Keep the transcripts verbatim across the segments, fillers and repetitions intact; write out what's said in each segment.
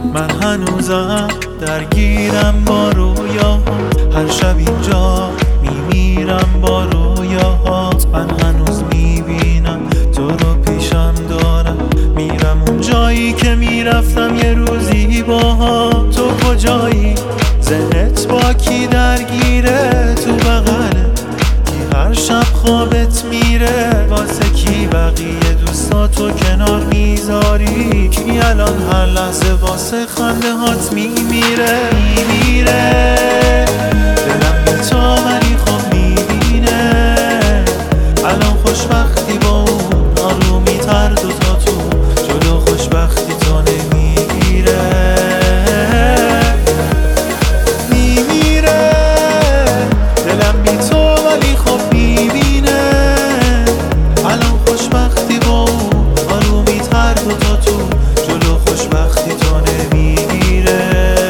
من هنوزم درگیرم با رویاها، هر شب اینجا میمیرم با رویاهات. من هنوز میبینم تو رو پیشم دارم، میرم اون جایی که میرفتم یه روزی باها. تو کجایی؟ ذهنت با کی درگیره؟ تو بغله کی هر شب خوابت میره؟ واسه کی بقیه دوستاتو کنار میذاری؟ کی الان هر لحظه واسه خنده هات میمیره؟ میمیره دلم بی تو ولی خب میبینه الان خوشبختی با اون آرومی تر دوتا تو جلو خوشبختی تو نمیگیره. میمیره دلم بی تو ولی خب میبینه الان خوشبختی با اون آرومی تر دوتا تو جلو خوشبختی تو نمیگیره.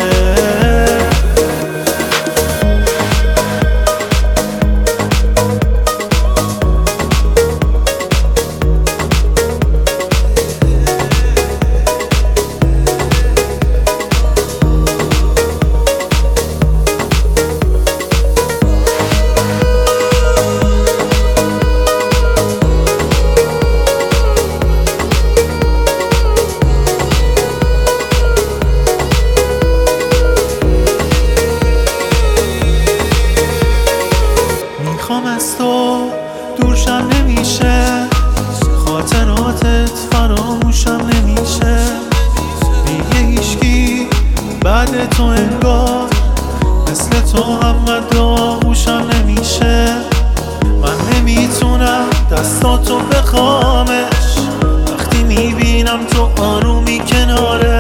میخوام از تو دورشم نمیشه، خاطراتت فراموشم نمیشه. دیگه هیچکی بعد تو انگار مثل تو هم قد آغوشم نمیشه. من نمیتونم دستاتو بخوامش وقتی میبینم تو آرومی کناره.